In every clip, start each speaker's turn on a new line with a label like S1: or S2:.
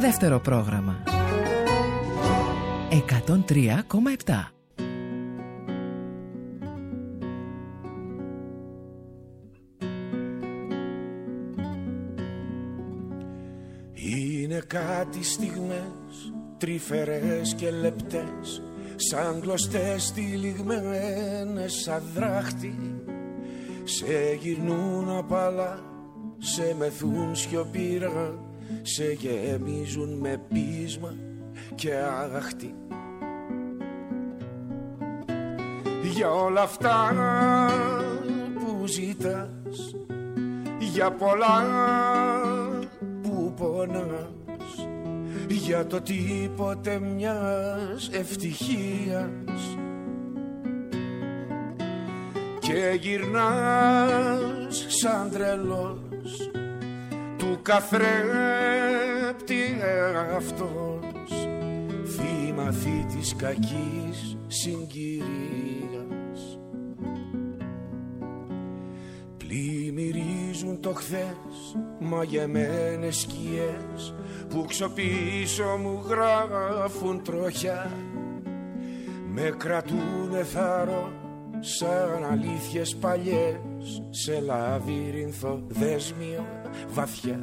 S1: Δεύτερο πρόγραμμα 103,7.
S2: Είναι κάτι στιγμές τρυφερές και λεπτές, σαν κλωστές τυλιγμένες σαν δράχτη. Σε γυρνούν απαλά, σε μεθούν σιωπήρα, σε γεμίζουν με πείσμα και αγαχτή. Για όλα αυτά που ζητάς, για πολλά που πονάς, για το τίποτε μιας ευτυχίας, και γυρνάς σαν τρελός του καθρέπτη αυτός, θύμα θήτης κακής συγκυρίας. Πλημμυρίζουν το χθες μαγεμένες σκιές που ξοπίσω μου γράφουν τροχιά, με κρατούνε θάρρο σαν αλήθειες παλιές σε λαβύρινθο δέσμιο βαθιά.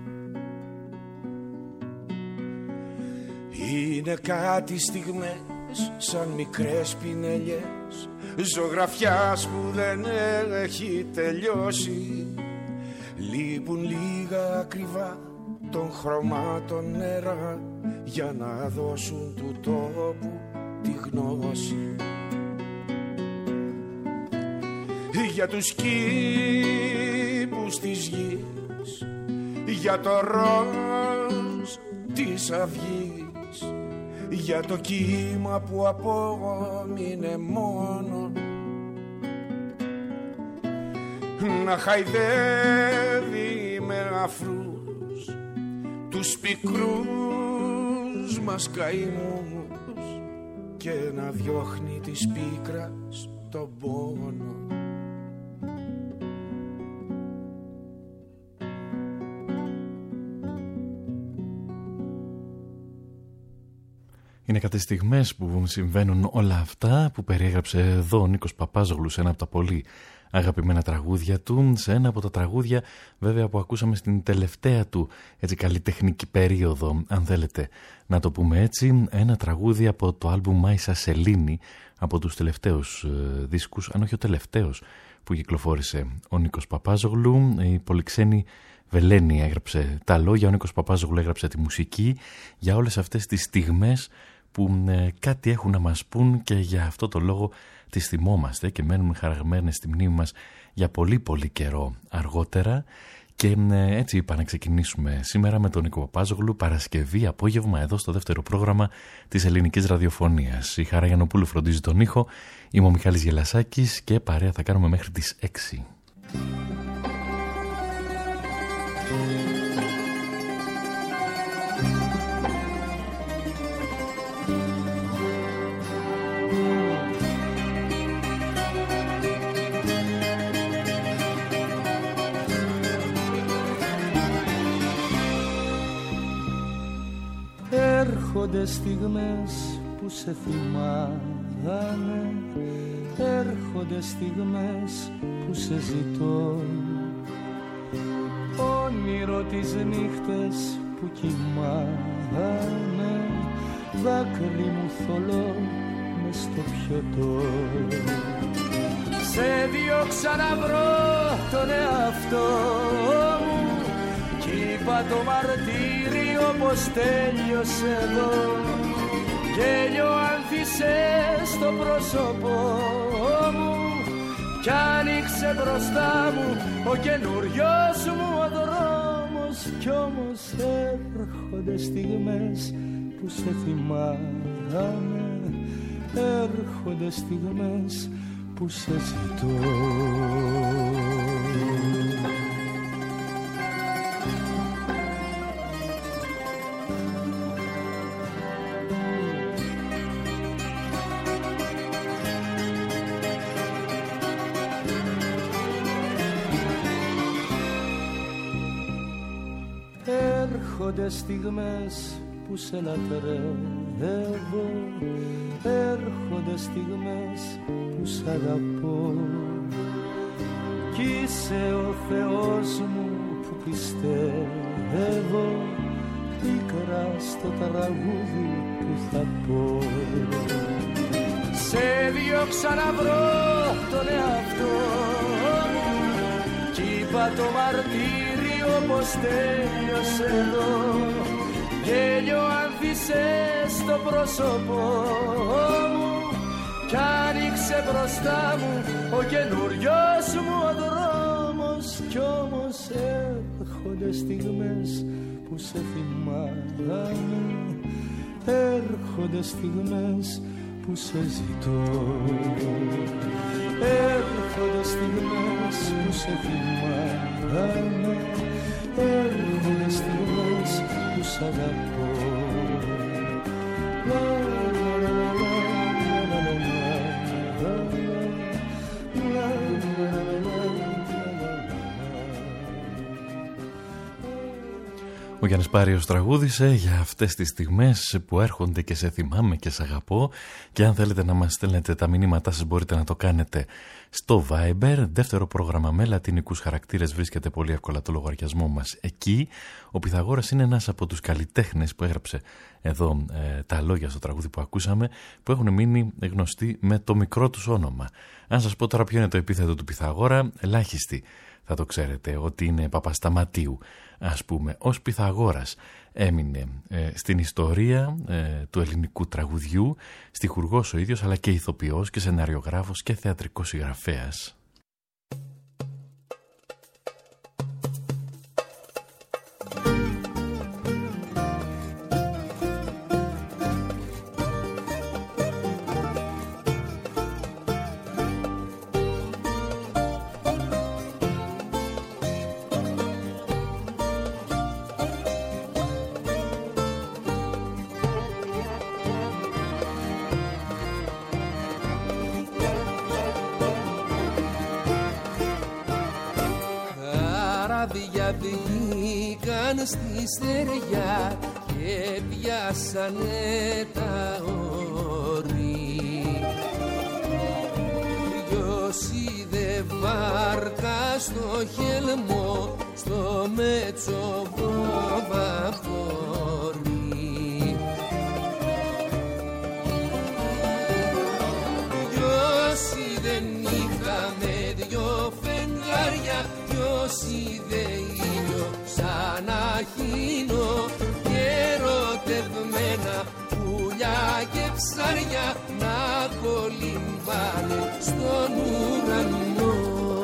S2: Είναι κάτι στιγμές σαν μικρές πινελιές ζωγραφιάς που δεν έχει τελειώσει. Λείπουν λίγα ακριβά των χρωμάτων νερά για να δώσουν του τόπου τη γνώση. Για τους κήπους της γης, για το ροζ της αυγής, για το κύμα που απόμεινε μόνο να χαϊδεύει με αφρούς τους πικρούς μας καημούς και να διώχνει της πίκρας τον πόνο.
S3: Είναι κάτι στιγμές που συμβαίνουν όλα αυτά που περιέγραψε εδώ ο Νίκος Παπάζογλου σε ένα από τα πολύ αγαπημένα τραγούδια του, σε ένα από τα τραγούδια βέβαια που ακούσαμε στην τελευταία του έτσι καλλιτεχνική περίοδο, αν θέλετε να το πούμε έτσι, ένα τραγούδι από το άλμπουμ Μάισα Σελήνη, από τους τελευταίους δίσκους, αν όχι ο τελευταίος που κυκλοφόρησε ο Νίκος Παπάζογλου. Η πολυξένη Βελένη έγραψε τα λόγια, ο Νίκος Παπάζογλου έγραψε τη μουσική για όλες αυτές τις στιγμές που κάτι έχουν να μας πούν και για αυτό το λόγο τις θυμόμαστε και μένουν χαραγμένες στη μνήμη μας για πολύ πολύ καιρό αργότερα. Και έτσι είπα να ξεκινήσουμε σήμερα με τον Νίκο Παπάζογλου, Παρασκευή απόγευμα εδώ στο δεύτερο πρόγραμμα της ελληνικής ραδιοφωνίας. Η Χαρά Γιαννοπούλου φροντίζει τον ήχο, είμαι ο Μιχάλης Γελασάκης και παρέα θα κάνουμε μέχρι τις 6.
S4: Έρχονται στιγμές που σε θυμάμαι, έρχονται στιγμές που σε ζητώ, όνειρο τις νύχτες που κοιμάμαι, δάκρυ μου θολό μες στο πιωτό. Σε διώξα να βρω τον εαυτό μου κι είπα το μαρτύριο πως τέλειωσε εδώ. Γέλιο άνθησε στο πρόσωπό μου κι άνοιξε μπροστά μου ο καινούριος μου ο δρόμος. Κι όμως έρχονται στιγμές που σε θυμάμαι, έρχονται στιγμές που σε ζητώ. Έρχονται στιγμές που σε λατρεύω, έρχονται στιγμές που σ' αγαπώ, κι είσαι ο Θεός μου που πιστεύω, πίκρα στο τραγούδι που θα πω. Σε διώξα να βρω τον εαυτό μου κι είπα το μαρτύριο πως τέλειωσε εδώ. Γέλιο άνθησες στο πρόσωπό μου κι άνοιξε μπροστά μου ο καινούριος μου ο δρόμος. Κι όμως έρχονται στιγμές που σε θυμάμαι, έρχονται στιγμές που σε ζητώ, έρχονται στιγμές που σε θυμάμαι, έρχονται στιγμές που σ' αγαπώ.
S3: Ο Γιάννης Πάριος τραγούδισε για αυτές τις στιγμές που έρχονται και σε θυμάμαι και σε αγαπώ. Και αν θέλετε να μας στέλνετε τα μηνύματά σας μπορείτε να το κάνετε στο Viber. Δεύτερο πρόγραμμα με λατινικούς χαρακτήρες βρίσκεται πολύ εύκολα το λογαριασμό μας εκεί. Ο Πυθαγόρας είναι ένας από τους καλλιτέχνες που έγραψε εδώ τα λόγια στο τραγούδι που ακούσαμε, που έχουν μείνει γνωστοί με το μικρό τους όνομα. Αν σας πω τώρα ποιο είναι το επίθετο του Πυθαγόρα, ελάχιστοι θα το ξέρετε, ότι είναι Παπασταματίου. Ας πούμε, ως Πυθαγόρας έμεινε στην ιστορία του ελληνικού τραγουδιού, στιχουργός ο ίδιος, αλλά και ηθοποιός και σεναριογράφος και θεατρικός συγγραφέας.
S5: Βγήκαν στη στεριά και πιάσανε τα όρη. Ποιος είδε βάρκα στο χελμό, στο μετσοβοβαπόρι. Ποιος είδε νύχτα με δυο φεγγάρια, ποιος είδε σαν αχίνο και ερωτευμένα πουλιά και ψάρια να κολυμβάνε στον ουρανό.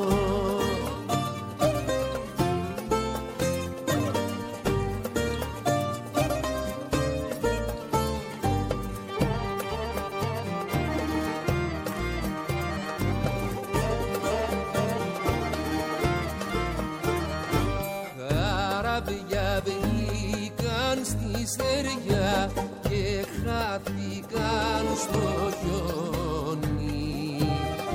S5: Στεριά και χάθηκαν στο χιόνι.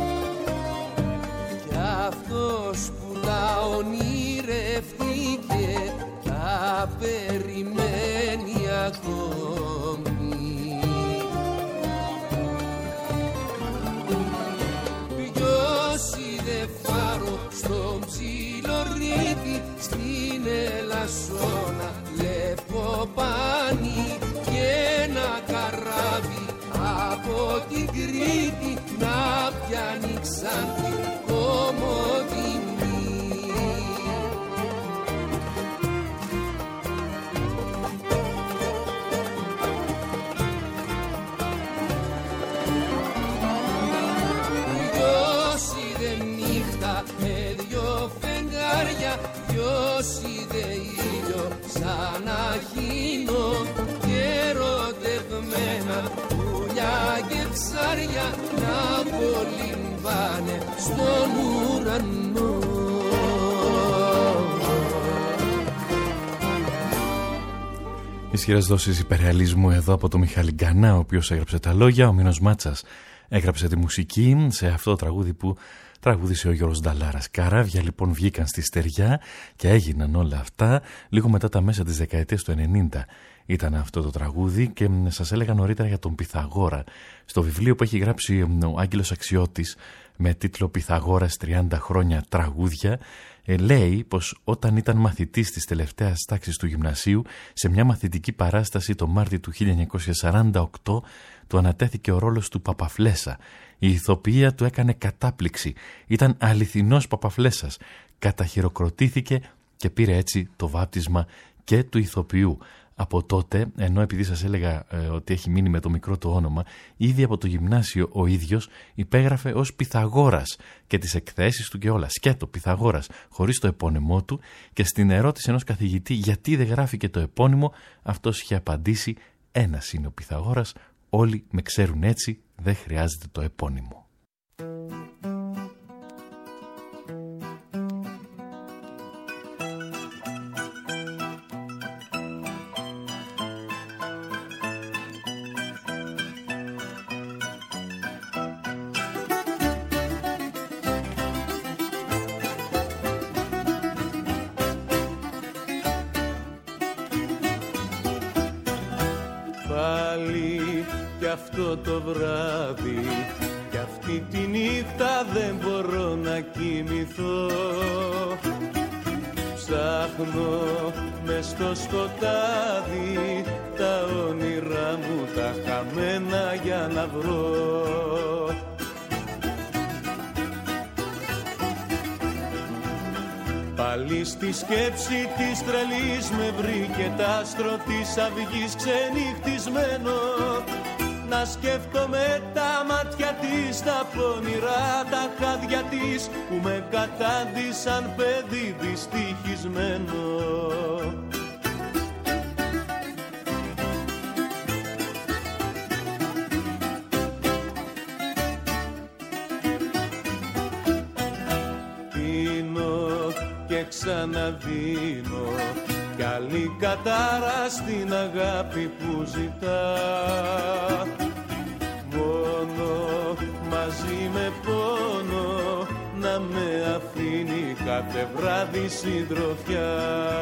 S5: Κι αυτός που τα ονειρευτήκε τα περιμένει ακόμη. Ποιος είδε φάρο στον ψιλορρίτη, στην Ελασσόνα λευκοπάνι και ένα καράβι από την Κρήτη να πιάνει Ξάνθη Κομοτηνή. Ποιος είδε νύχτα με δυο φεγγάρια, ποιος είδε ήλιο σαν αχίνο και ερωτευμένα πουλιά και ψάρια να κολυμβάνε στον ουρανό.
S3: Ισχυρές δόσεις υπερρεαλισμού εδώ από τον Μιχάλη Γκανά, ο οποίος έγραψε τα λόγια. Ο Μίνος Μάτσας έγραψε τη μουσική σε αυτό το τραγούδι που Τραγούδισε ο Γιώργος Νταλάρας. Καράβια λοιπόν βγήκαν στη στεριά και έγιναν όλα αυτά λίγο μετά τα μέσα της δεκαετίας του 90. Ήταν αυτό το τραγούδι και σας έλεγα νωρίτερα για τον Πυθαγόρα. Στο βιβλίο που έχει γράψει ο Άγγελος Αξιώτης με τίτλο «Πυθαγόρας 30 χρόνια τραγούδια», λέει πως όταν ήταν μαθητής της τελευταίας τάξης του γυμνασίου, σε μια μαθητική παράσταση το Μάρτιο του 1948 του ανατέθηκε ο ρόλος του Παπαφλέσσα. Η ηθοποιία του έκανε κατάπληξη. Ήταν αληθινός Παπαφλέσσας. Καταχειροκροτήθηκε και πήρε έτσι το βάπτισμα και του ηθοποιού. Από τότε, ενώ επειδή σας έλεγα ότι έχει μείνει με το μικρό του όνομα, ήδη από το γυμνάσιο ο ίδιος υπέγραφε ως Πυθαγόρας και τις εκθέσεις του και όλα. Σκέτο Πυθαγόρας, χωρίς το επώνυμό του, και στην ερώτηση ενός καθηγητή γιατί δεν γράφει και το επώνυμο, αυτός είχε απαντήσει: ένας είναι ο Πυθαγόρας, όλοι με ξέρουν έτσι, δεν χρειάζεται το επώνυμο.
S4: Αυτό το βράδυ κι αυτή τη νύχτα δεν μπορώ να κοιμηθώ. Ψάχνω μες στο σκοτάδι τα όνειρά μου τα χαμένα για να βρω. Πάλι στη σκέψη της τρελής με βρήκε τ' άστρο της αυγής ξενυχτισμένο. Να σκέφτομαι τα μάτια της, τα πονηρά τα χάδια της που με κατάντησαν παιδί δυστυχισμένο. Πίνω και ξαναδίνω κι άλλη κατάρα στην αγάπη που ζητά. Μόνο μαζί με πόνο να με αφήνει κάθε βράδυ συντροφιά.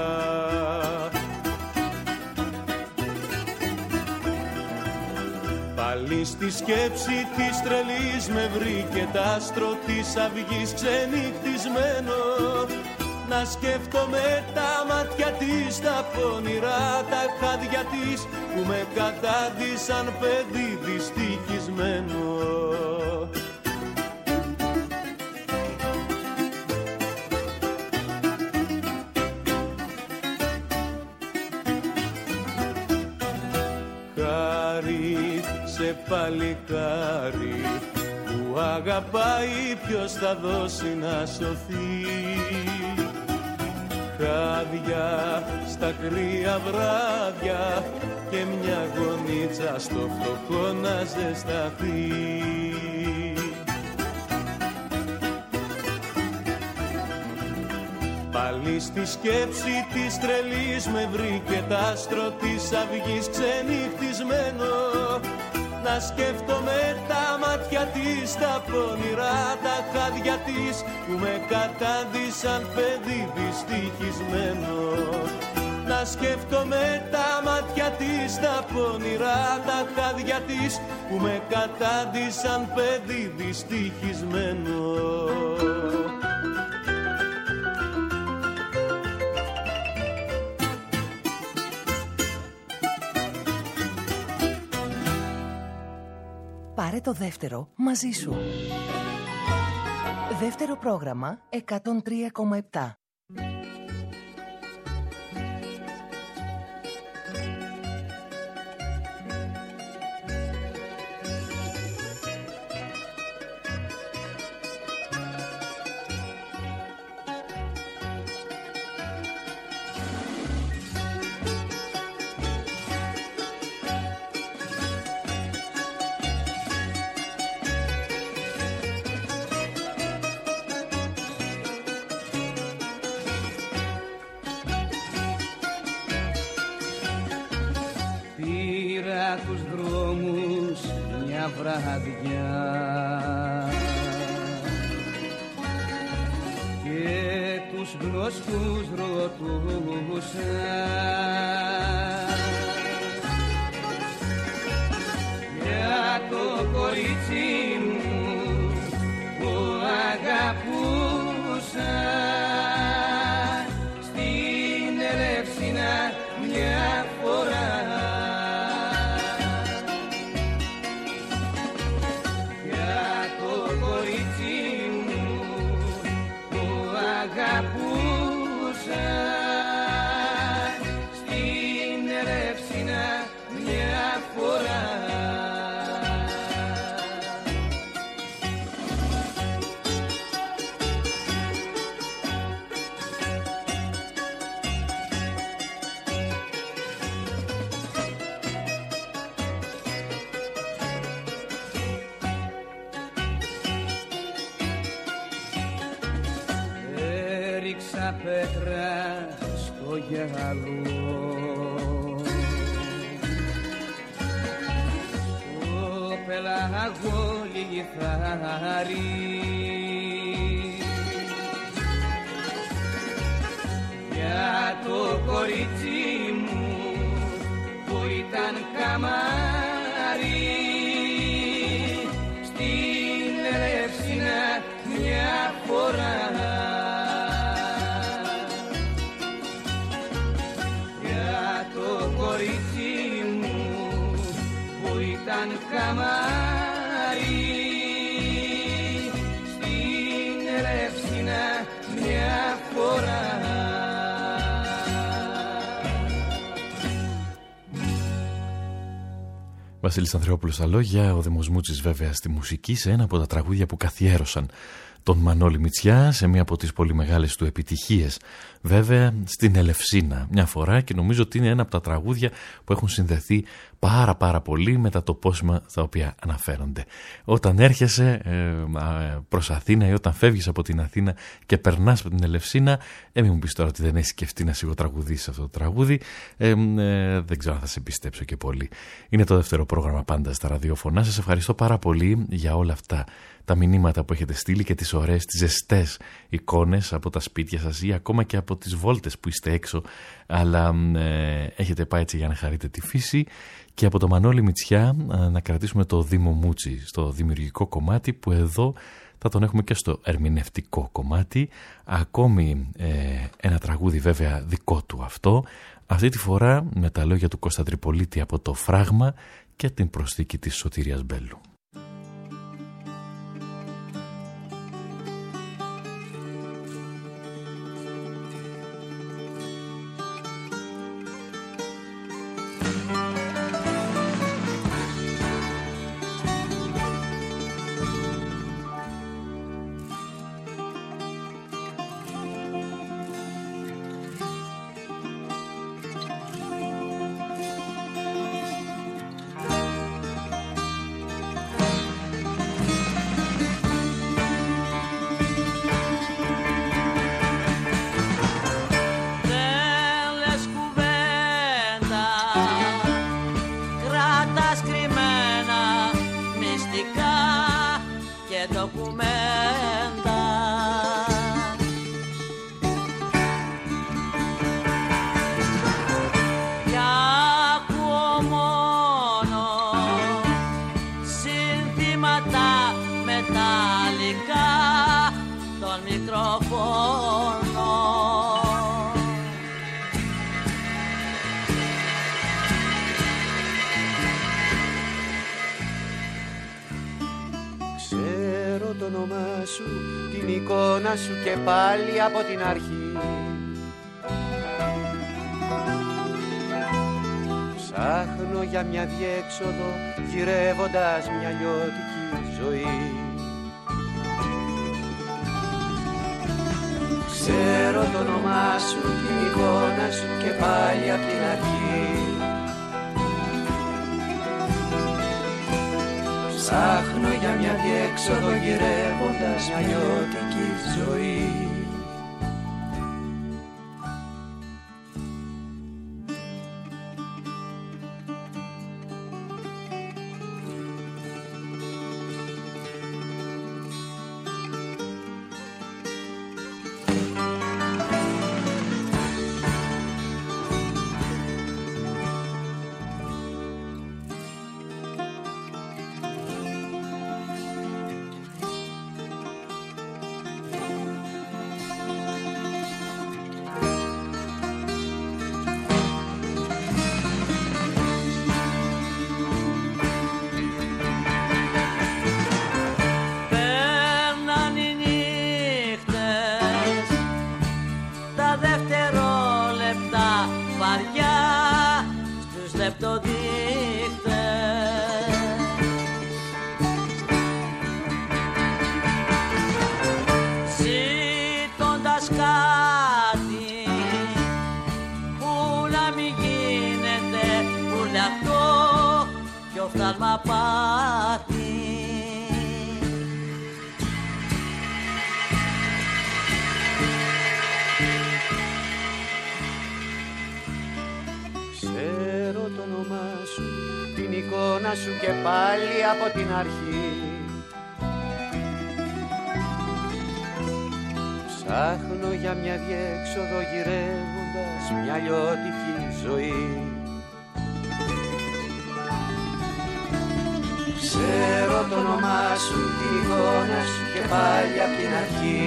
S4: Πάλι στη σκέψη της τρελής με βρήκε τ' άστρο της αυγής ξενυχτισμένο. Να σκέφτομαι τα μάτια της, τα πονηρά τα χάδια της που με κατάντησαν παιδί δυστυχισμένο. Χάρη σε παλικάρι που αγαπάει, ποιος θα δώσει να σωθεί. Χάδια στα κρύα βράδια και μια γονίτσα στο φτωχό να ζεσταθεί. Πάλι στη σκέψη της τρελής με βρήκε τ' άστρο της αυγής ξενυχτισμένο. Να σκέφτομαι τα μάτια της, τα πονηρά τα χάδια της που με κατάντησαν παιδί δυστυχισμένο. Να σκέφτομαι τα μάτια της, τα πονηρά τα χάδια της που με κατάντησαν παιδί δυστυχισμένο.
S6: Πάρε το δεύτερο μαζί σου. Δεύτερο πρόγραμμα 103,7.
S5: τους δρόμους μια βραδιά τους γνωστούς ρωτούσα για το κορίτσι μου που αγαπούσα στην Ελευσίνα μια φορά. Για το κορίτσι μου που αγαπούσα στην Ελευσίνα μια φορά. Έριξα πέτρα στο γυαλό, στο πελάγο λιθάρι, για το κορίτσι μου που ήταν καμάρι στην Ελευσίνα μια φορά. Κορίτσι μου που ήταν καμάρι στην Ελευσίνα μια φορά.
S3: Βασίλης Ανδρεόπουλος στα λόγια, ο Δήμος Μούτσης βέβαια στη μουσική, σε ένα από τα τραγούδια που καθιέρωσαν τον Μανώλη Μητσιά, σε μία από τις πολύ μεγάλες του επιτυχίες. Βέβαια στην Ελευσίνα μια φορά, και νομίζω ότι είναι ένα από τα τραγούδια που έχουν συνδεθεί πάρα πολύ με τα τοπόσημα στα οποία αναφέρονται. Όταν έρχεσαι προς Αθήνα ή όταν φεύγεις από την Αθήνα και περνάς από την Ελευσίνα, μην μου πεις τώρα ότι δεν έχεις σκεφτεί να σιγοτραγουδήσεις αυτό το τραγούδι, δεν ξέρω αν θα σε πιστέψω και πολύ. Είναι το δεύτερο πρόγραμμα πάντα στα ραδιόφωνα. Σας ευχαριστώ πάρα πολύ για όλα αυτά τα μηνύματα που έχετε στείλει και τις ωραίες, τις ζεστές εικόνες από τα σπίτια σας ή ακόμα και από τις βόλτες που είστε έξω, αλλά έχετε πάει έτσι για να χαρείτε τη φύση. Και από το Μανώλη Μητσιά να κρατήσουμε το Δήμο Μούτσι στο δημιουργικό κομμάτι, που εδώ θα τον έχουμε και στο ερμηνευτικό κομμάτι. Ακόμη ένα τραγούδι βέβαια δικό του αυτό, αυτή τη φορά με τα λόγια του Κώστα Τριπολίτη από το Φράγμα και την προσθήκη της Σωτηρίας Μπέλου.
S7: Σου και πάλι από την αρχή ψάχνω για μια διέξοδο, γυρεύοντας μια λιώτικη ζωή. Ξέρω το όνομά σου, την εικόνα σου και πάλι από την αρχή ψάχνω για μια διέξοδο, γυρεύοντας μια λιώτικη ζωή.
S8: βαριά στους λεπτοδείχτες. Ζήτοντας κάτι που να μην γίνεται ουρλιαχτό κι οφθαλμα πάτη.
S7: Ξέρω το όνομά σου, την εικόνα σου και πάλι από την αρχή. Ψάχνω για μια διέξοδο γυρεύοντας μια λιώτικη ζωή. Ξέρω το όνομά σου, την εικόνα σου και πάλι από την αρχή.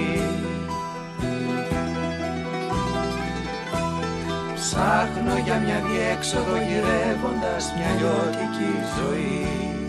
S7: Ψάχνω για μια διέξοδο γυρεύοντας μια λιώτικη ζωή.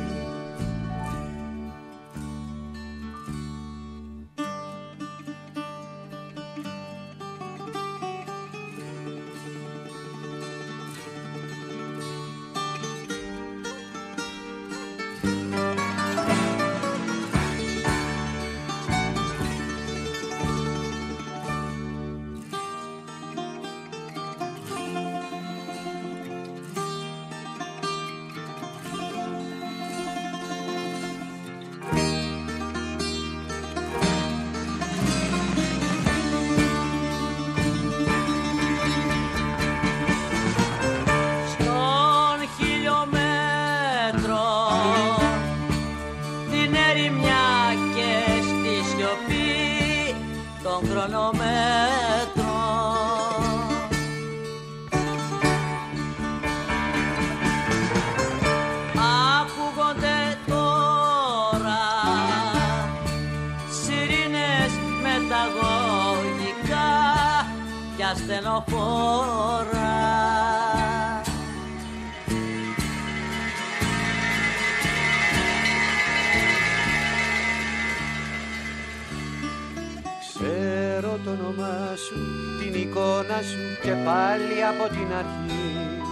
S8: Ακούγονται τώρα σιρήνες μεταγωγικά κι ασθενοφόρα.
S7: Ξέρω το όνομά σου, την εικόνα σου και πάλι από την αρχή.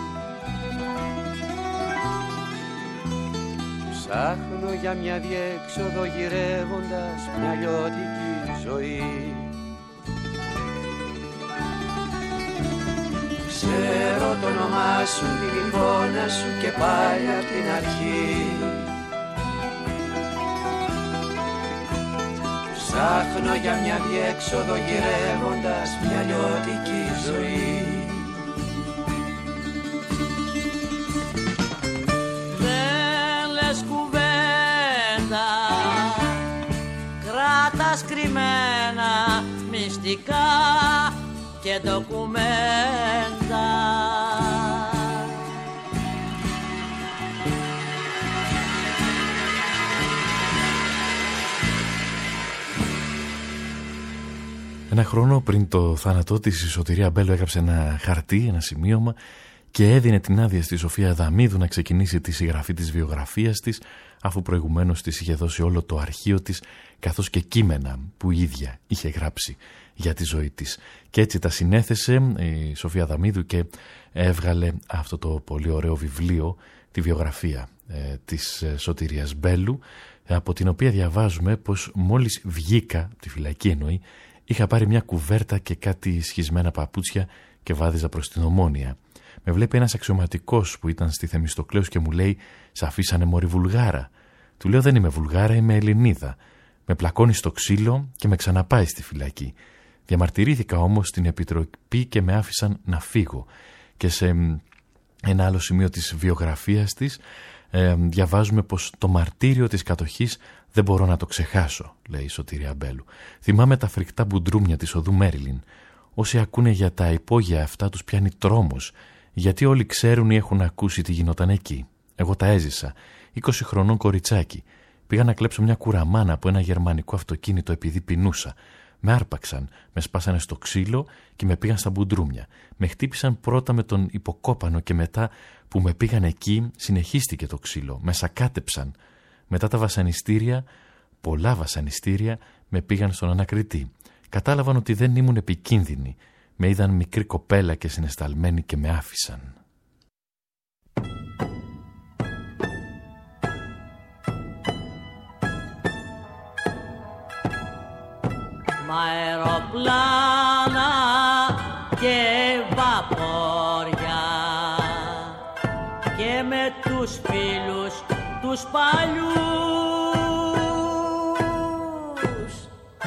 S7: Ψάχνω για μια διέξοδο γυρεύοντας μια λιώτικη ζωή. Ξέρω το όνομά σου, την εικόνα σου και πάλι από την αρχή. Ψάχνω για μια διέξοδο γυρεύοντας μια λιώτικη ζωή.
S8: Δεν λες κουβέντα, κράτας κρυμμένα μυστικά και ντοκουμέντα.
S3: Ένα χρόνο πριν το θάνατό της, η Σωτηρία Μπέλου έγραψε ένα χαρτί, ένα σημείωμα και έδινε την άδεια στη Σοφία Αδαμίδου να ξεκινήσει τη συγγραφή της βιογραφίας της, αφού προηγουμένως της είχε δώσει όλο το αρχείο της καθώς και κείμενα που η ίδια είχε γράψει για τη ζωή της. Και έτσι τα συνέθεσε η Σοφία Αδαμίδου και έβγαλε αυτό το πολύ ωραίο βιβλίο, τη βιογραφία της Σωτηρίας Μπέλου, από την οποία διαβάζουμε πως μόλις βγήκα, από τη φυλακή εννοεί, είχα πάρει μια κουβέρτα και κάτι σχισμένα παπούτσια και βάδιζα προς την Ομόνια. Με βλέπει ένας αξιωματικός που ήταν στη Θεμιστοκλέους και μου λέει «Σ' αφήσανε μωρή Βουλγάρα». Του λέω «Δεν είμαι Βουλγάρα, είμαι Ελληνίδα». Με πλακώνει στο ξύλο και με ξαναπάει στη φυλακή. Διαμαρτυρήθηκα όμως στην επιτροπή και με άφησαν να φύγω. Και σε ένα άλλο σημείο της βιογραφίας της διαβάζουμε πως το μαρτύριο της κατοχής δεν μπορώ να το ξεχάσω, λέει η Σωτηρία Μπέλου. Θυμάμαι τα φρικτά μπουντρούμια της οδού Μέριλιν. Όσοι ακούνε για τα υπόγεια αυτά τους πιάνει τρόμος, γιατί όλοι ξέρουν ή έχουν ακούσει τι γινόταν εκεί. Εγώ τα έζησα, 20 χρονών κοριτσάκι. Πήγα να κλέψω μια κουραμάνα από ένα γερμανικό αυτοκίνητο επειδή πεινούσα. Με άρπαξαν, με σπάσανε στο ξύλο και με πήγαν στα μπουντρούμια. Με χτύπησαν πρώτα με τον υποκόπανο και μετά που με πήγαν εκεί συνεχίστηκε το ξύλο. Με σακάτεψαν. Μετά τα βασανιστήρια, πολλά βασανιστήρια, με πήγαν στον ανακριτή. Κατάλαβαν ότι δεν ήμουν επικίνδυνη. Με είδαν μικρή κοπέλα και συναισθαλμένη και με άφησαν.
S8: Μ' αεροπλάνα και βαπόρια και με τους φίλους τους παλιούς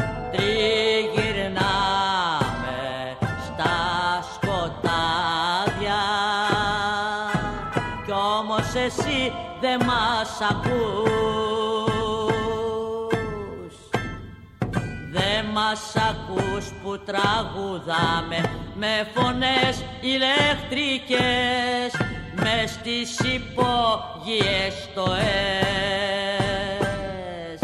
S8: τριγυρνάμε στα σκοτάδια κι όμως εσύ δεν μας ακούς, δεν μας ακούς που τραγουδάμε με φωνές ηλεκτρικές μες στις υπόγειες στοές,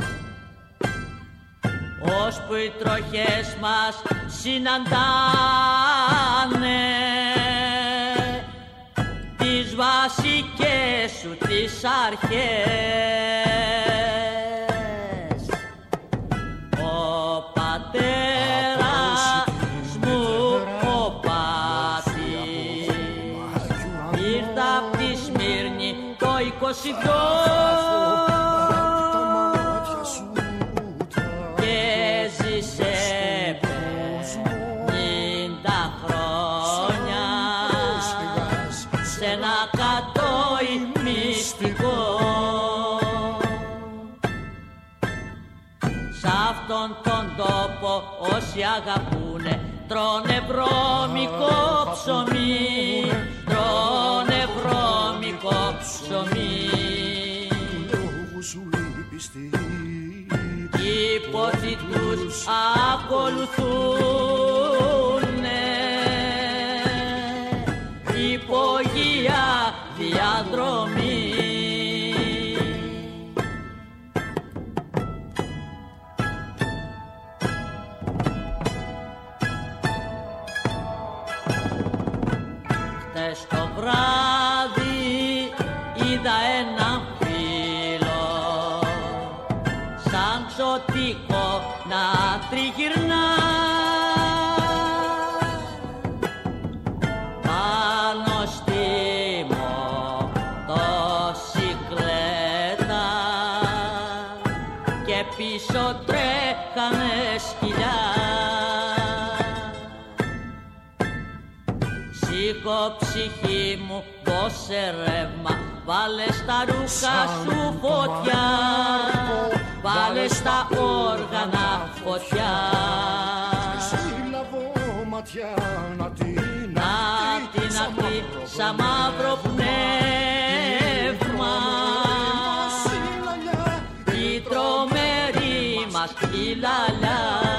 S8: ώσπου οι τροχές μας συναντάνε τις βασικές σου τις αρχές. Ο πατέρας μου ο Πάτης ήρθα απ' τη Σμύρνη το 22 και ζήσε 50 χρόνια σε ένα κατόι μυστικό. Σ' αυτόν τον τόπο όσοι αγαπούνε τρώνε βρώμικο ψωμί, τρώνε βρώμικο ψωμί. Οι πόθοι τους ακολουθούνε υπογεία διαδρομή. Χτες το βράδυ είδα έναν φίλο σαν ξωτικό να τριγυρνά πάνω στη μοτοσικλέτα και πίσω τρέχανε σκυλιά. Σήκω ψυχή μου, δώσε ρεύμα, βάλε στα ρούχα σου φωτιά, βάλε στα όργανα φωτιά.
S2: Σύλλαβω ματιά να την
S8: αχτεί σαν μαύρο πνεύμα, η τρομερή μας η λαλιά.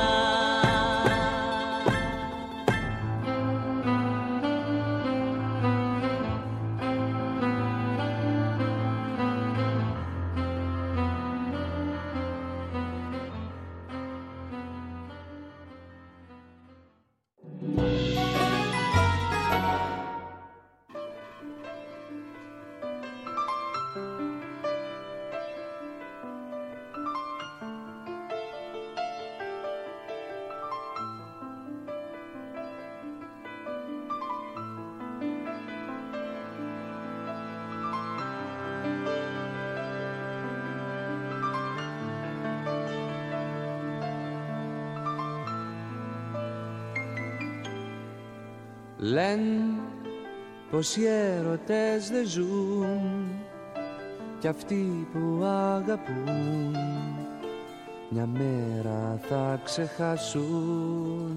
S9: Λένε πως οι έρωτες δεν ζουν κι αυτοί που αγαπούν μια μέρα θα ξεχάσουν.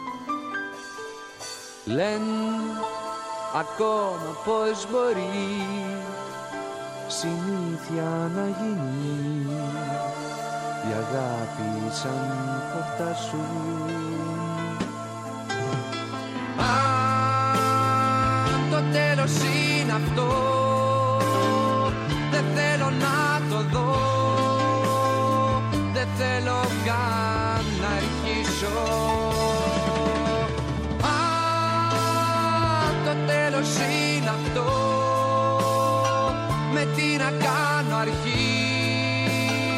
S9: Λένε ακόμα πως μπορεί συνήθεια να γίνει η αγάπη σαν χορτάσουν. Το τέλος είναι αυτό, δεν θέλω να το δω, δεν θέλω καν να αρχίσω. Το τέλος είναι αυτό, με τι να κάνω αρχή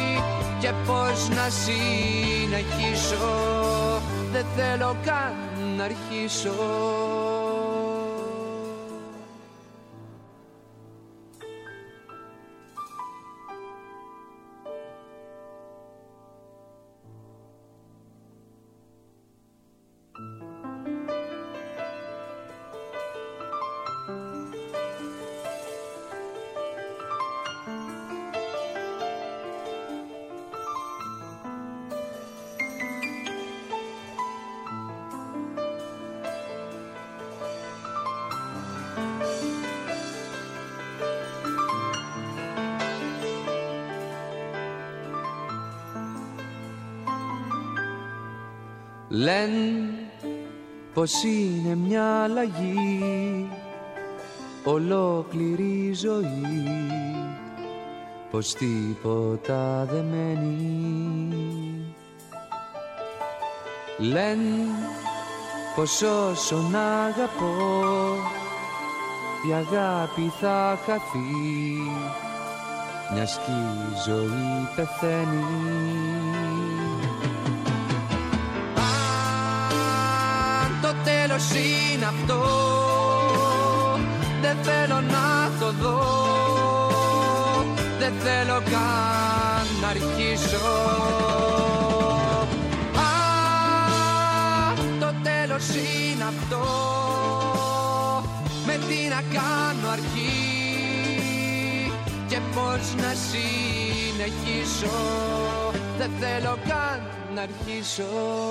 S9: και πώς να συνεχίσω, δεν θέλω καν να αρχίσω. Λένε πως είναι μια αλλαγή ολόκληρη ζωή, πως τίποτα δεν μένει. Λένε πως όσον αγαπώ η αγάπη θα χαθεί, μιας κι η ζωή πεθαίνει. Τέλος είναι αυτό, δεν θέλω να το δω, δεν θέλω καν να αρχίσω. Το τέλος είναι αυτό, με τι να κάνω αρχή και πώς να συνεχίσω, δεν θέλω καν να αρχίσω.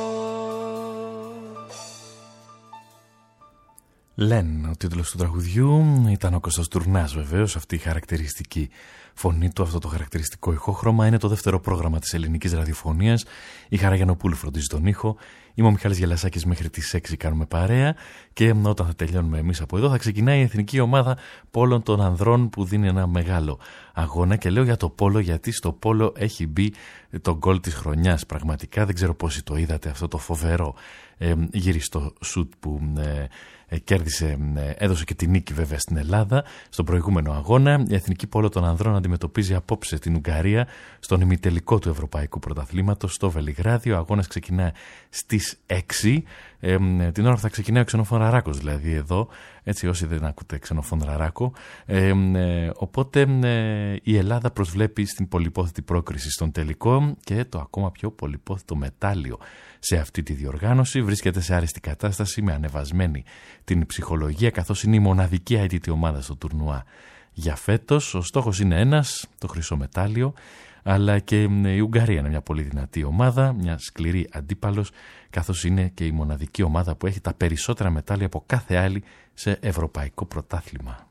S3: Λεν, ο τίτλος του τραγουδιού, ήταν ο Κώστας Τουρνάς βεβαίως, αυτή η χαρακτηριστική φωνή του, αυτό το χαρακτηριστικό ηχόχρωμα. Είναι το δεύτερο πρόγραμμα της ελληνικής ραδιοφωνίας. Η Χαρά Γιαννοπούλου φροντίζει τον ήχο. Είμαι ο Μιχάλης Γελασάκης, μέχρι τις 6 κάνουμε παρέα και όταν θα τελειώνουμε εμείς από εδώ θα ξεκινάει η εθνική ομάδα πόλων των ανδρών που δίνει ένα μεγάλο αγώνα. Και λέω για το πόλο γιατί στο πόλο έχει μπει το γκολ της χρονιάς. Πραγματικά δεν ξέρω πόσοι το είδατε αυτό το φοβερό γυριστό σουτ που κέρδισε, έδωσε και τη νίκη βέβαια στην Ελλάδα στον προηγούμενο αγώνα. Η εθνική πόλο των ανδρών αντιμετωπίζει απόψε την Ουγγαρία στον ημιτελικό του Ευρωπαϊκού Πρωταθλήματος στο Βελιγράδι. Ο αγώνας ξεκινά στις 6, την ώρα που θα ξεκινάει ο Ξενοφών Ραράκος, δηλαδή εδώ, έτσι όσοι δεν ακούτε Ξενοφών Ραράκο. Οπότε η Ελλάδα προσβλέπει στην πολυπόθητη πρόκριση στον τελικό και το ακόμα πιο πολυπόθητο μετάλλιο σε αυτή τη διοργάνωση. Βρίσκεται σε άριστη κατάσταση με ανεβασμένη την ψυχολογία, καθώς είναι η μοναδική αίτητη ομάδα στο τουρνουά για φέτος. Ο στόχος είναι ένας, το χρυσό μετάλλιο, αλλά και η Ουγγαρία είναι μια πολύ δυνατή ομάδα, μια σκληρή αντίπαλος, καθώς είναι και η μοναδική ομάδα που έχει τα περισσότερα μετάλλια από κάθε άλλη σε ευρωπαϊκό πρωτάθλημα.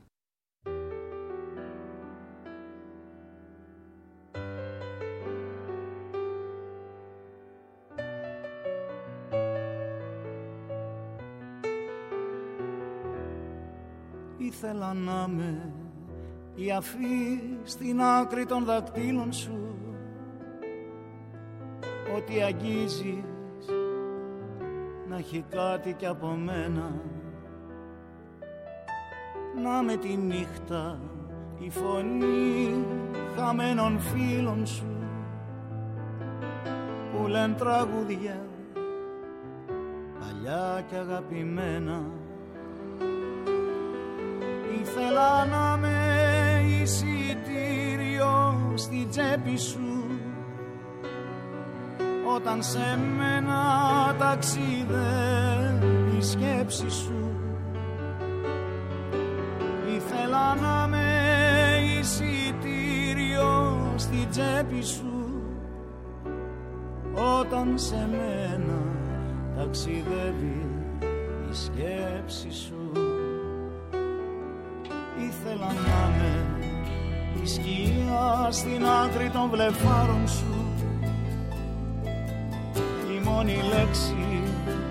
S2: Ήθελα να με η αφή στην άκρη των δακτύλων σου, ότι αγγίζεις να έχει κάτι κι από μένα, να με τη νύχτα η φωνή χαμένων φίλων σου που λένε τραγούδια παλιά κι αγαπημένα. Ήθελα να με εισιτήριο στη τσέπη σου όταν σε μένα ταξιδεύει η σκέψη σου. Ήθελα να με εισιτήριο στη τσέπη σου όταν σε μένα ταξιδεύει η σκέψη σου. Ήθελα να με η σκιά στην άκρη των βλεφάρων σου, η μόνη λέξη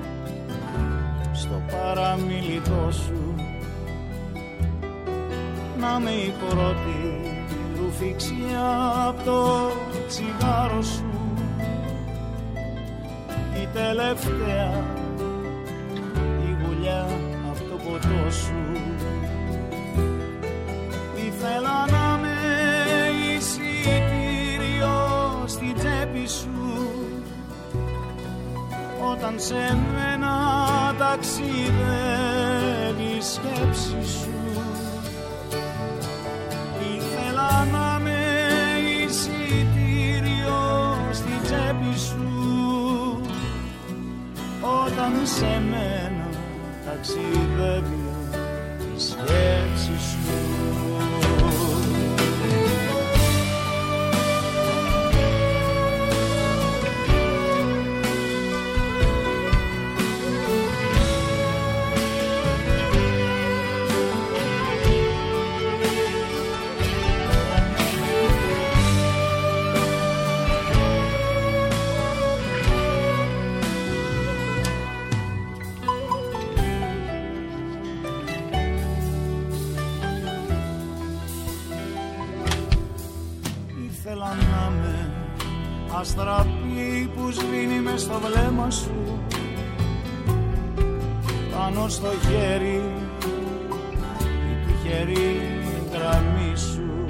S2: στο παραμιλητό σου, να με η πρώτη ρουφήξια απ' το τσιγάρο σου, η τελευταία η γουλιά απ' το ποτό σου. Ήθελα να με εισιτήριο στη τσέπη σου όταν σε μένα ταξιδεύει η σκέψη σου. Ήθελα να με εισιτήριο στη τσέπη σου, όταν σε μένα ταξιδεύει η σκέψη σου. Αστραπή που σβήνει μες στο βλέμμα σου, πάνω στο χέρι η τυχερή γραμμή σου.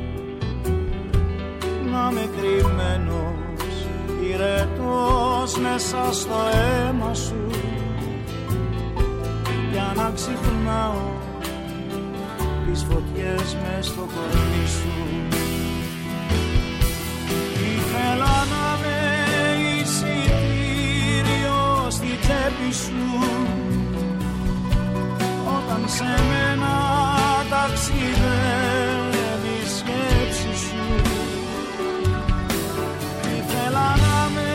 S2: Να με κρυμμένος, ηρετός μέσα στο αίμα σου, για να ξυπνάω τις φωτιές μες στο κορμί σου. Ήθελα να με εισιτήριο στη τσέπη σου, όταν σε μένα ταξιδεύει η σκέψη σου. Ήθελα να με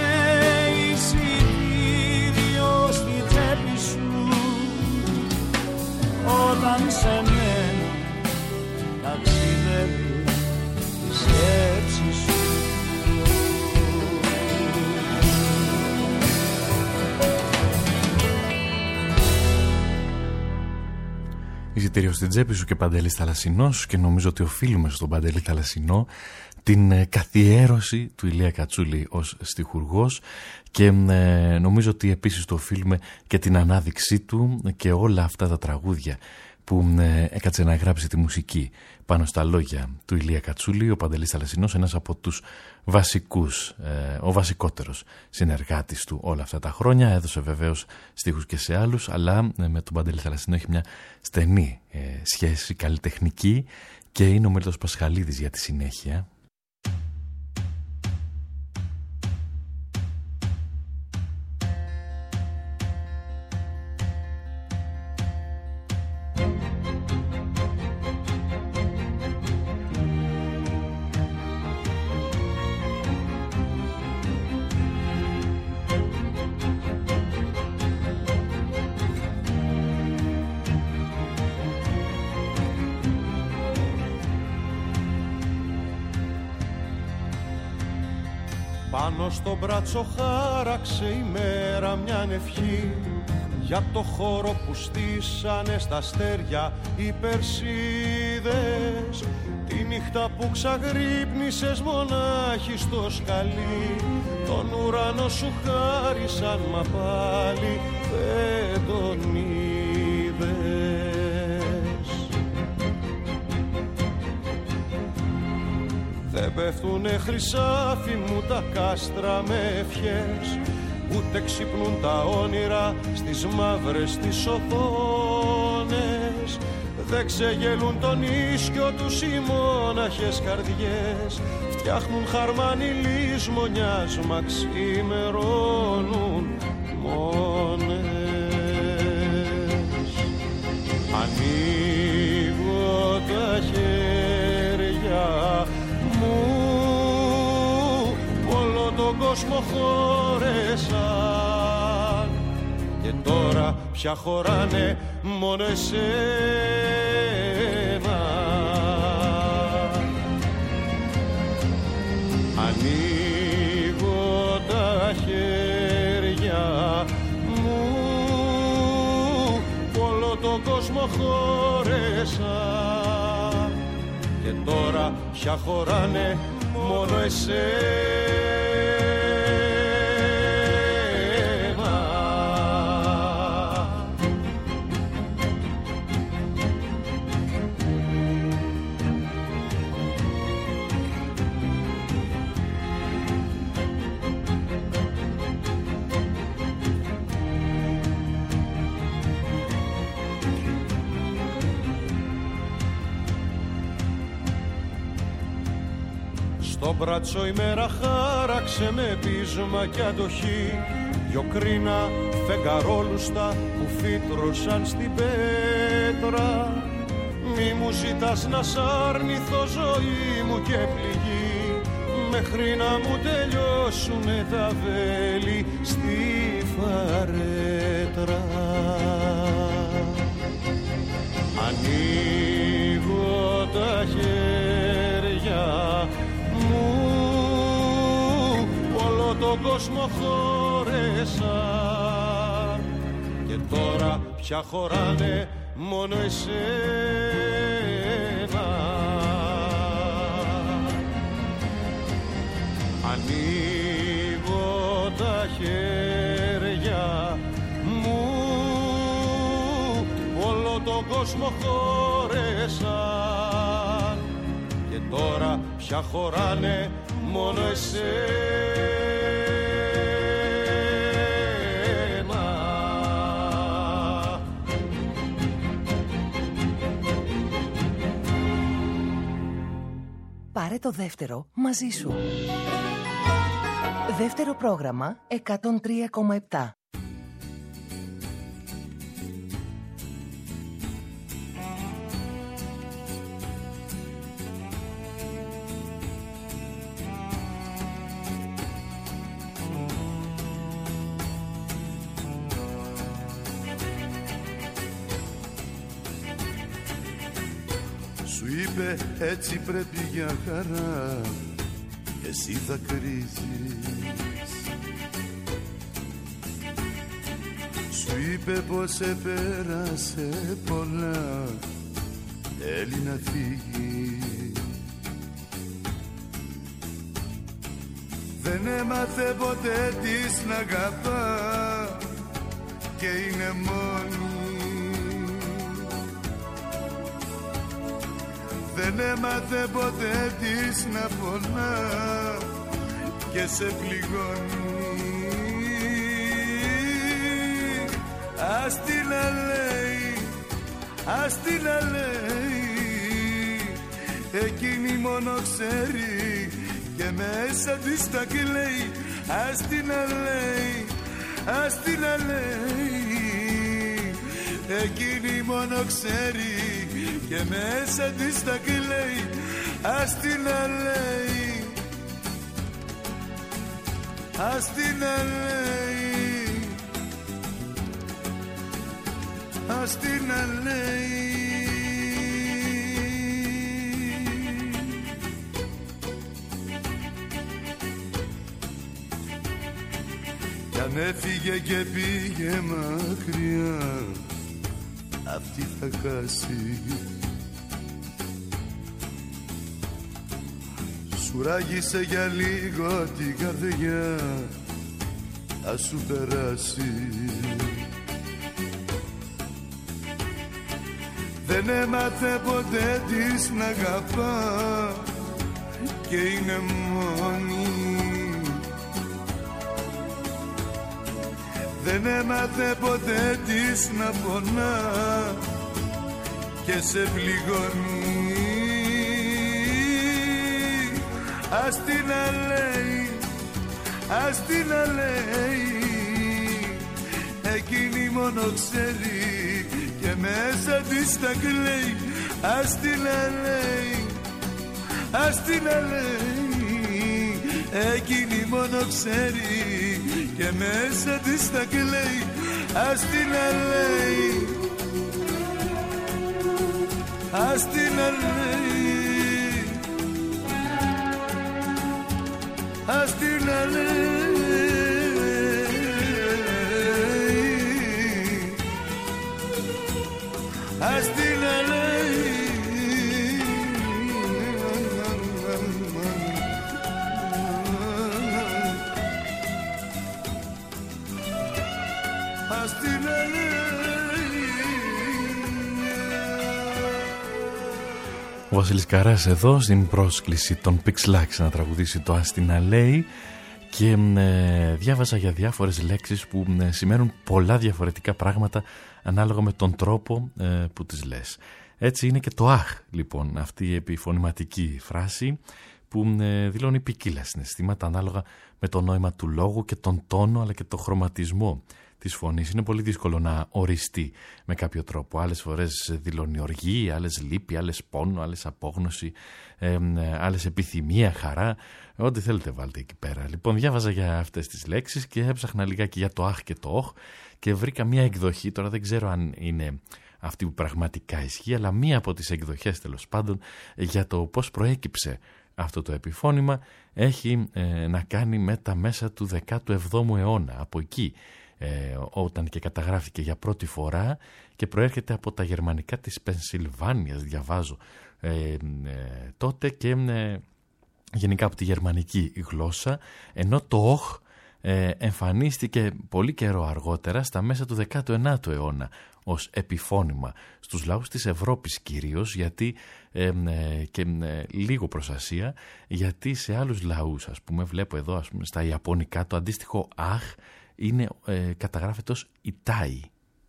S2: εισιτήριο στη τσέπη σου, όταν σε μένα ταξιδεύει η σκέψη σου.
S3: Εισιτήριο στην τσέπη σου και Παντελής Θαλασσινός, και νομίζω ότι οφείλουμε στον Παντελή Θαλασσινό την καθιέρωση του Ηλία Κατσούλη ως στιχουργός, και νομίζω ότι επίσης το οφείλουμε και την ανάδειξή του και όλα αυτά τα τραγούδια που έκατσε να γράψει τη μουσική πάνω στα λόγια του Ηλία Κατσούλη. Ο Παντελής Θαλασσινός, ένας από τους βασικούς, ο βασικότερος συνεργάτης του όλα αυτά τα χρόνια. Έδωσε βεβαίως στίχους και σε άλλους, αλλά με τον Παντελή Θαλασσινό έχει μια στενή σχέση καλλιτεχνική, και είναι ο Μέλτος Πασχαλίδης για τη συνέχεια.
S4: Πάνω στο μπράτσο χάραξε η μέρα μιαν ευχή, για το χώρο που στήσανε στα αστέρια οι Περσίδες. Τη νύχτα που ξαγρύπνησες μονάχη στο σκαλί, τον ουρανό σου χάρισαν, μα πάλι δεν τον είδες. Δεν πέφτουνε χρυσάφι μου τα κάστρα με ευχές, ούτε ξυπνούν τα όνειρα στις μαύρες τις οθόνες. Δεν ξεγελούν τον ίσκιο τους οι μόναχες καρδιές, φτιάχνουν χαρμάνι λησμονιάς, μα ξημερώνουν μόνες. Ανοίγω τα χέρια μου, όλο τον κόσμο χώρεσαν, και τώρα πια χωράνε μόνο εσένα. Ανοίγω τα χέρια μου, όλο τον κόσμο χώρεσαν, και τώρα πια χωράνε μόνο εσένα. Στο μπράτσο η μέρα χάραξε με πείσμα και αντοχή δυο κρίνα φεγγαρόλουστα που φύτρωσαν στην πέτρα. Μη μου ζητάς να σ' αρνηθώ ζωή μου και πληγή, μέχρι να μου τελειώσουνε τα βέλη στη φαρέτρα. Ανοίγω τα χέρια μου, όλο τον κόσμο χώρεσα και τώρα πια χωράνε μόνο εσένα. Ανοίγω τα χέρια μου, όλο τον κόσμο χώρεσαν και τώρα πια χωράνε μόνο εσένα.
S6: Πάρε το δεύτερο μαζί σου. Δεύτερο πρόγραμμα 103,7.
S10: Σου είπε έτσι πρέπει για χαρά, εσύ θα κρίζεις. Σου είπε πως επέρασε πολλά, θέλει να φύγει. Δεν έμαθε ποτέ της να αγαπά και είναι μόνη. Δεν έμαθε ποτέ της να πονά και σε πληγώνει. Ας την να λέει, ας την να λέει, εκείνη μόνο ξέρει και μέσα της τα κλαίει. Ας την να λέει, ας την να λέει, εκείνη μόνο ξέρει και μέσα της τα κλαίει. Ας την να λέει, ας την να λέει, ας την να λέει. Κι αν έφυγε και πήγε μακριά, αυτή θα χάσει. Σου ράγισε για λίγο την καρδιά, θα σου περάσει. Δεν έμαθε ποτέ της να αγαπά και είναι μόνη. Δεν έμαθε ποτέ της να πονά και σε πληγώνει. Ας την να λέει, ας την να λέει, εκείνη μόνο ξέρει και μέσα της τα κλαίει. Ας την να λέει, ας την να λέει, εκείνη μόνο ξέρει και μέσα της τα κλαίει. Ας την να λέει, ας την να λέει, ας την να λέει, ας την να λέει.
S3: Ο Βασίλης Καράς εδώ στην πρόσκληση των Pixlax να τραγουδήσει το «Ας την να λέει», και διάβαζα για διάφορες λέξεις που σημαίνουν πολλά διαφορετικά πράγματα ανάλογα με τον τρόπο που τις λες. Έτσι είναι και το «αχ», λοιπόν, αυτή η επιφωνηματική φράση που δηλώνει ποικίλα συναισθήματα ανάλογα με το νόημα του λόγου και τον τόνο αλλά και το χρωματισμό της φωνής. Είναι πολύ δύσκολο να οριστεί με κάποιο τρόπο. Άλλες φορές δηλώνει οργή, άλλες λύπη, άλλες πόνο, άλλες απόγνωση, άλλες επιθυμία, χαρά. Ό,τι θέλετε βάλτε εκεί πέρα. Λοιπόν, διάβαζα για αυτές τις λέξεις και έψαχνα λιγάκι για το αχ και το όχ και βρήκα μια εκδοχή. Τώρα δεν ξέρω αν είναι αυτή που πραγματικά ισχύει, αλλά μία από τις εκδοχές τέλος πάντων για το πώς προέκυψε αυτό το επιφώνημα έχει να κάνει με τα μέσα του 17ου αιώνα. Από εκεί όταν και καταγράφηκε για πρώτη φορά και προέρχεται από τα γερμανικά της Πενσιλβάνιας, διαβάζω τότε, και γενικά από τη γερμανική γλώσσα, ενώ το όχ εμφανίστηκε πολύ καιρό αργότερα στα μέσα του 19ου αιώνα ως επιφώνημα στους λαούς της Ευρώπης κυρίως, γιατί και λίγο προς Ασία, γιατί σε άλλους λαούς, ας πούμε, βλέπω εδώ ας πούμε, στα Ιαπωνικά το αντίστοιχο αχ είναι, καταγράφεται ως Ιτάι.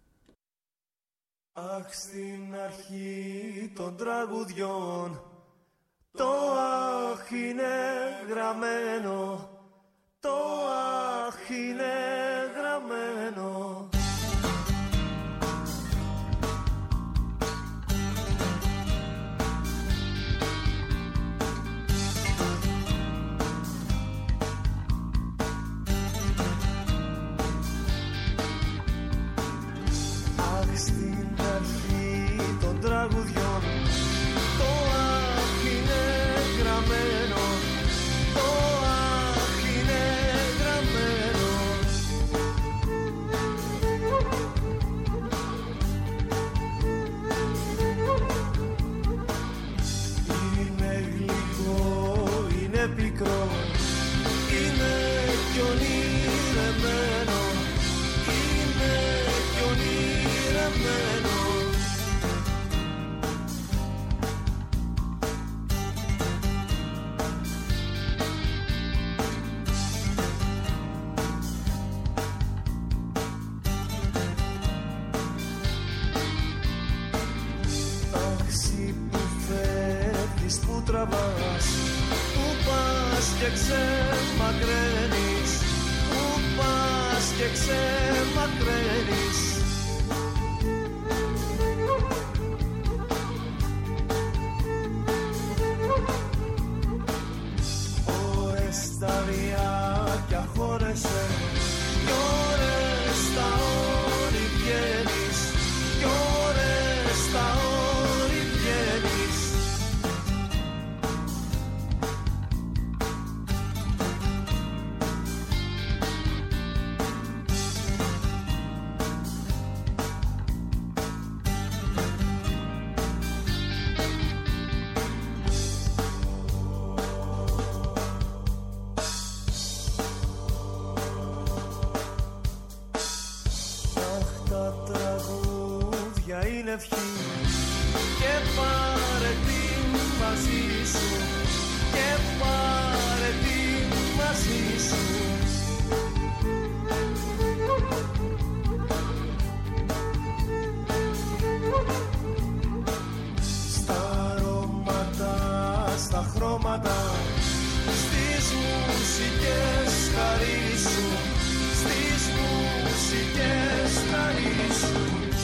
S2: Αχ, στην αρχή των τραγουδιών το αχ είναι γραμμένο, το αχ είναι γραμμένο. Στην αρχή των τραγουδιών το αχ είναι γραμμένο, το αχ είναι γραμμένο. Είναι γλυκό, είναι πικρό, είναι κι ονειρεμένο, είναι κι ονειρεμένο. Αχ, που φεύγεις, που τραβάς, που πας και ξεμακραίνεις, που πας και ξεμακραίνεις. Ωρες τα διάκια χώρεσαι, κι ώρες τα όρη βγαίνεις, κι ώρες τα όρη βγαίνεις. Είναι ευχή και πάρε την μαζί σου, και πάρε την μαζί σου. Στα αρώματα, στα χρώματα, στις μουσικές χαρίσου, στις μουσικές χαρίσου.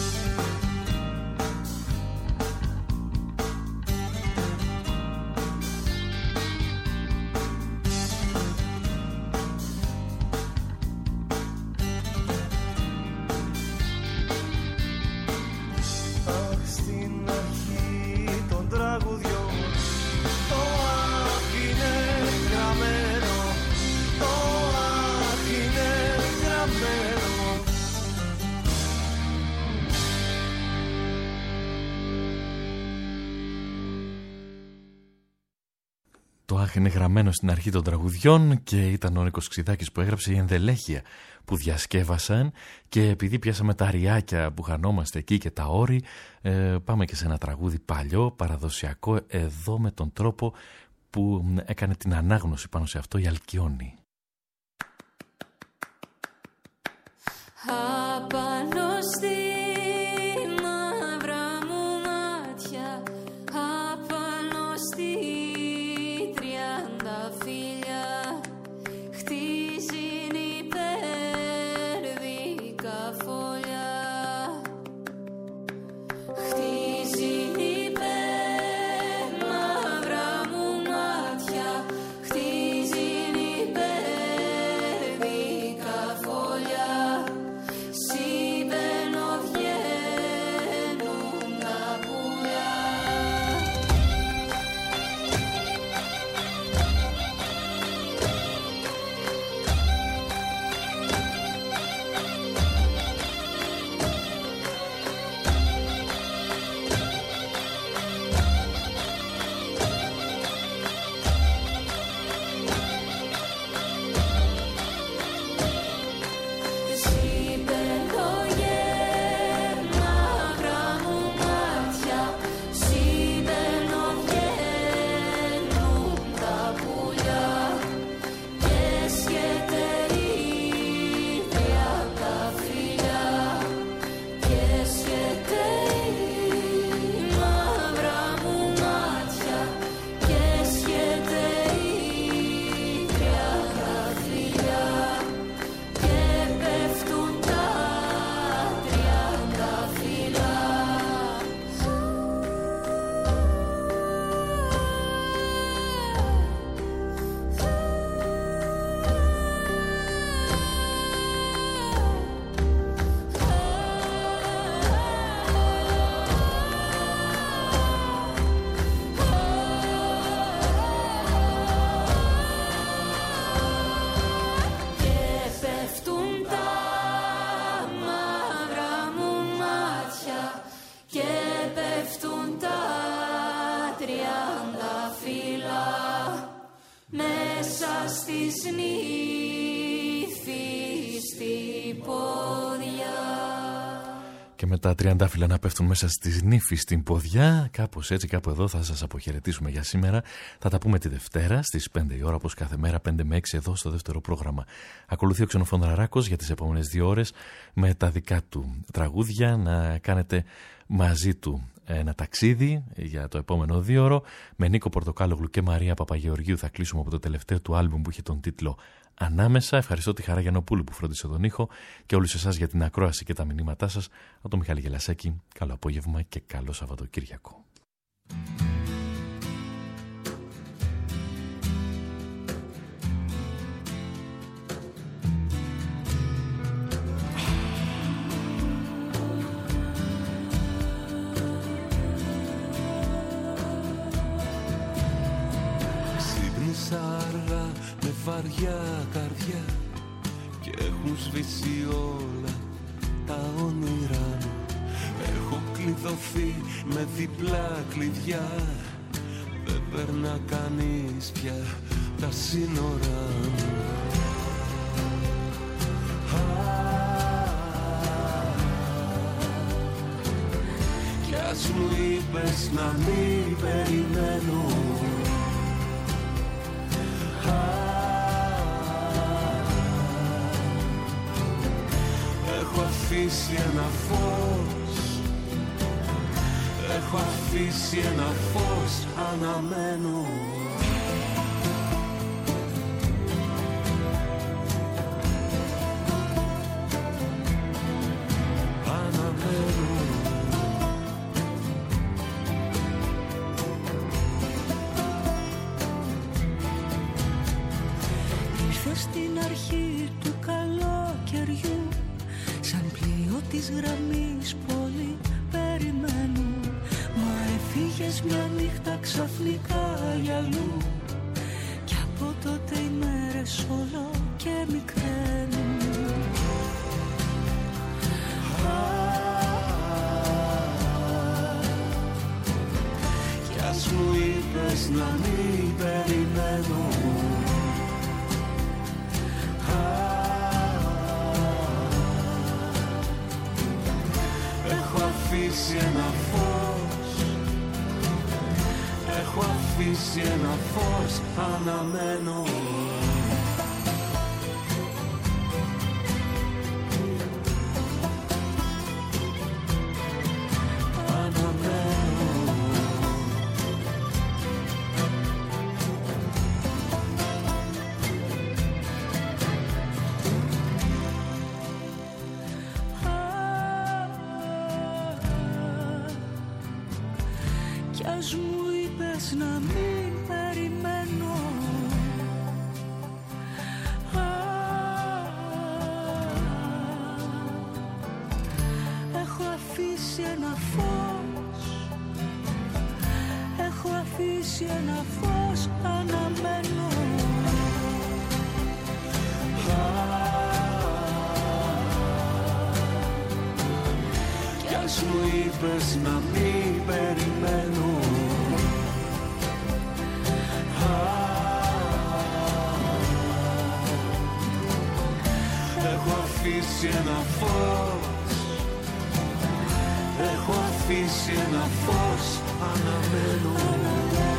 S3: Το αχ είναι γραμμένο στην αρχή των τραγουδιών και ήταν ο Νίκος Ξιδάκης που έγραψε η ενδελέχεια που διασκεύασαν, και επειδή πιάσαμε τα αριάκια που χανόμαστε εκεί και τα όρη, πάμε και σε ένα τραγούδι παλιό, παραδοσιακό, εδώ με τον τρόπο που έκανε την ανάγνωση πάνω σε αυτό η Αλκιόνη.
S11: Απάνω στη μαύρα μου μάτια, απάνω στη τριάνδα της νύφης στην πόδια.
S3: Και με τα τριαντάφυλλα να πέφτουν μέσα στις νύφη στην ποδιά. Κάπως έτσι, κάπου εδώ θα σας αποχαιρετήσουμε για σήμερα. Θα τα πούμε τη Δευτέρα στις 5 η ώρα, όπως κάθε μέρα, 5 με 6 εδώ στο δεύτερο πρόγραμμα. Ακολουθεί ο Ξενοφωναράκος για τις επόμενες 2 ώρες με τα δικά του τραγούδια, να κάνετε μαζί του ένα ταξίδι για το επόμενο 2 ώρο. Με Νίκο Πορτοκάλογλου και Μαρία Παπαγεωργίου θα κλείσουμε από το τελευταίο του άλμπουμ που είχε τον τίτλο Ανάμεσα. Ευχαριστώ τη Χαρά Γιαννοπούλου που φρόντισε τον ήχο και όλους εσάς για την ακρόαση και τα μηνύματά σας. Από τον Μιχάλη Γελασέκη, καλό απόγευμα και καλό Σαββατοκύριακο.
S12: Αργά με βαριά καρδιά και έχουν σβήσει όλα τα όνειρά μου. Έχω κλειδωθεί με διπλά κλειδιά, δεν περνά κανείς πια τα σύνορά μου. Κι ας μου είπες να μην περιμένω, έχω αφήσει ένα φως, έχω αφήσει ένα φως αναμένο.
S13: Στην αρχή του καλοκαιριού, σαν πλοίο της γραμμής πολύ περιμένω, μα έφυγες μια νύχτα ξαφνικά για αλλού, κι από τότε οι μέρες όλο και μικραίνουν.
S12: Κι ας μου είπες να μην περιμένω, έχω αφήσει ένα φως, έχω αφήσει ένα φως αναμένο.
S13: Ας μου είπες να μην περιμένω, έχω αφήσει ένα φως, έχω αφήσει ένα φως αναμένο.
S12: Κι ας μου είπες να μην περιμένω, έχω αφήσει ένα φως, έχω αφήσει ένα φως αναμένο.